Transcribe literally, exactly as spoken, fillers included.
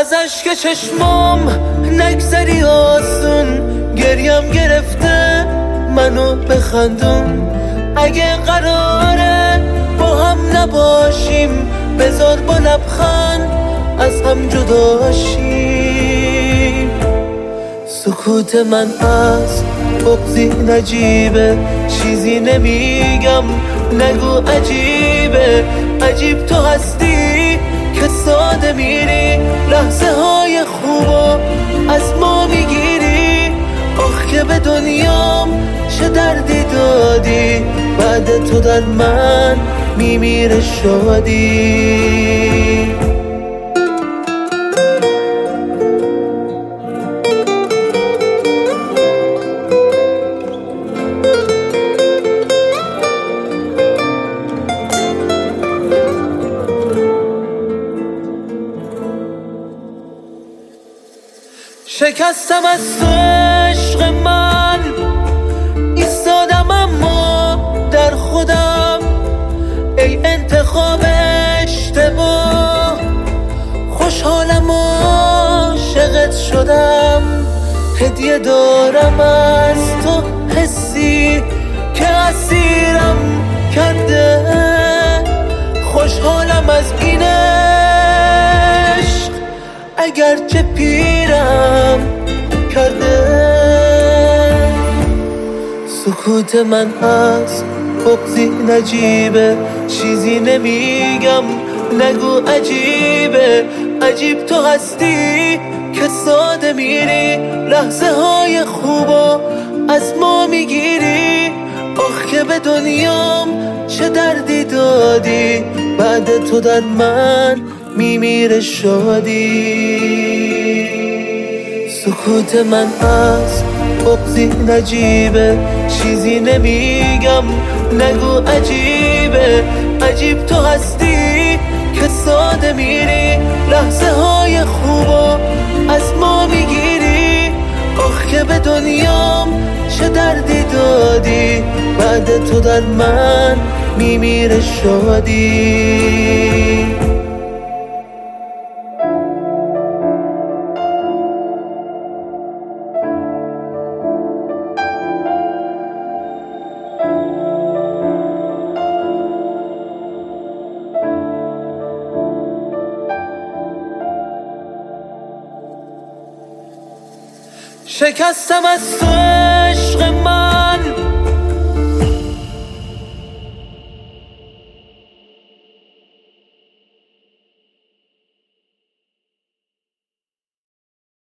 از اشک چشمام نگذری آسون، گریم گرفته منو بخندون. اگه قراره با هم نباشیم بذار با لبخند از هم جدا شیم. سکوت من از بغضی نجیبه، چیزی نمیگم نگو عجیبه. عجیب تو هستی که ساده میری، لحظه های خوبو از ما میگیری. آخ که به دنیام چه دردی دادی، بعد تو در من میمیره شادی. شکستم از تو عشق من، ایستادم اما در خودم. ای انتخاب اشتباه، خوشحالم عاشقت شدم. هدیه دارم از تو حسی که اسیرم کرده، خوشحالم از این عشق اگرچه پیرم کرده. سکوت من از بغضی نجیبه، چیزی نمیگم نگو عجیبه. عجیب تو هستی که ساده میری، لحظه های خوبو از ما میگیری. آخ که به دنیام چه دردی دادی، بعد تو در من میمیره شادی. سکوت من از بغضی نجیبه، چیزی نمیگم نگو عجیبه. عجیب تو هستی که ساده میری، لحظه های خوبو از ما میگیری. آخ که به دنیام چه دردی دادی، بعد تو در من میمیره شادی. شکستم از تو عشق من،